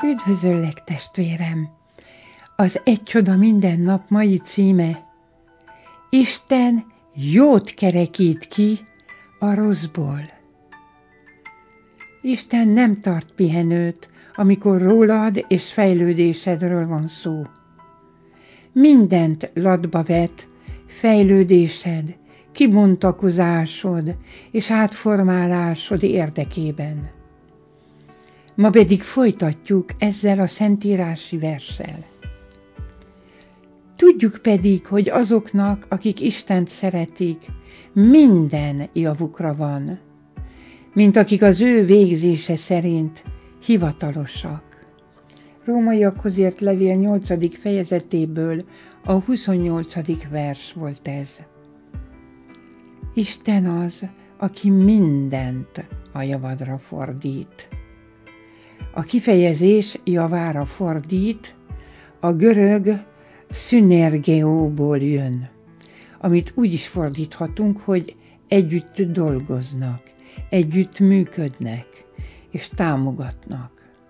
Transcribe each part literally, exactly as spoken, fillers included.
Üdvözöllek, testvérem! Az Egy csoda minden nap mai címe: Isten jót kerekít ki a rosszból. Isten nem tart pihenőt, amikor rólad és fejlődésedről van szó. Mindent latba vet fejlődésed, kibontakozásod és átformálásod érdekében. Ma pedig folytatjuk ezzel a szentírási verssel. Tudjuk pedig, hogy azoknak, akik Istent szeretik, minden javukra van, mint akik az ő végzése szerint hivatalosak. Rómaiakhoz írt levél nyolcadik fejezetéből a huszonnyolcadik vers volt ez. Isten az, aki mindent a javadra fordít. A kifejezés javára fordít a görög szünergeóból jön, amit úgy is fordíthatunk, hogy együtt dolgoznak, együtt működnek és támogatnak.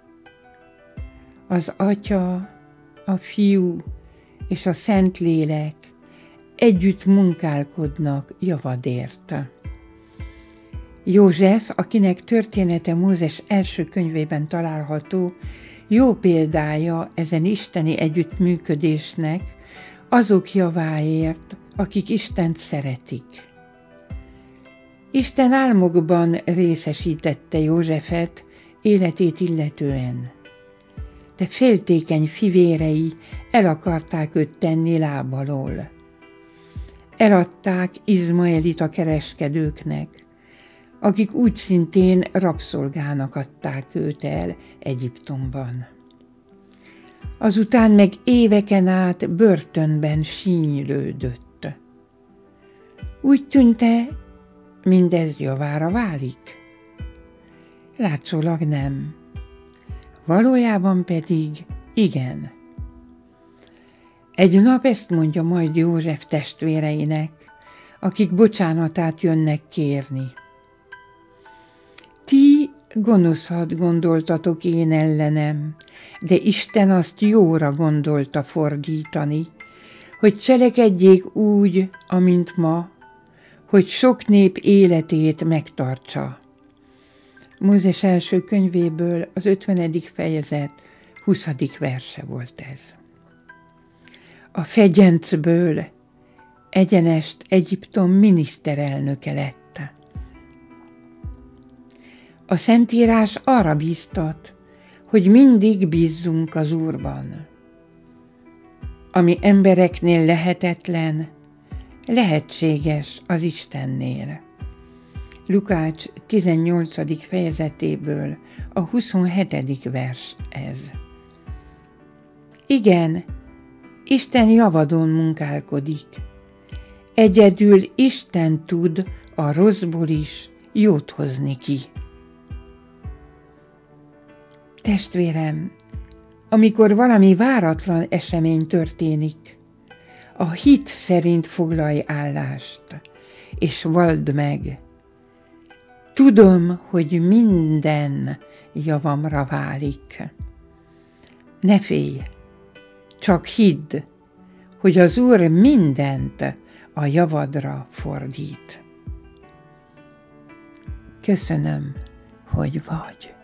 Az Atya, a Fiú és a Szentlélek együtt munkálkodnak javadért. József, akinek története Mózes első könyvében található, jó példája ezen isteni együttműködésnek azok javáért, akik Istent szeretik. Isten álmokban részesítette Józsefet életét illetően, de féltékeny fivérei el akarták őt tenni láb alól. Eladták izmaelita kereskedőknek, akik úgy szintén rabszolgának adták őt el Egyiptomban. Azután meg éveken át börtönben sínylődött. Úgy tűnte, mindez javára válik? Látszólag nem. Valójában pedig igen. Egy nap ezt mondja majd József testvéreinek, akik bocsánatát jönnek kérni. Ti gonoszat gondoltatok én ellenem, de Isten azt jóra gondolta fordítani, hogy cselekedjék úgy, amint ma, hogy sok nép életét megtartsa. Mózes első könyvéből az ötvenedik fejezet huszadik verse volt ez. A fegyencből egyenest Egyiptom miniszterelnöke lett. A Szentírás arra bíztat, hogy mindig bízzunk az Úrban. Ami embereknél lehetetlen, lehetséges az Istennél. Lukács tizennyolcadik fejezetéből a huszonhetedik vers ez. Igen, Isten javadon munkálkodik. Egyedül Isten tud a rosszból is jót hozni ki. Testvérem, amikor valami váratlan esemény történik, a hit szerint foglalj állást, és valld meg. Tudom, hogy minden javamra válik. Ne félj, csak hidd, hogy az Úr mindent a javadra fordít. Köszönöm, hogy vagy.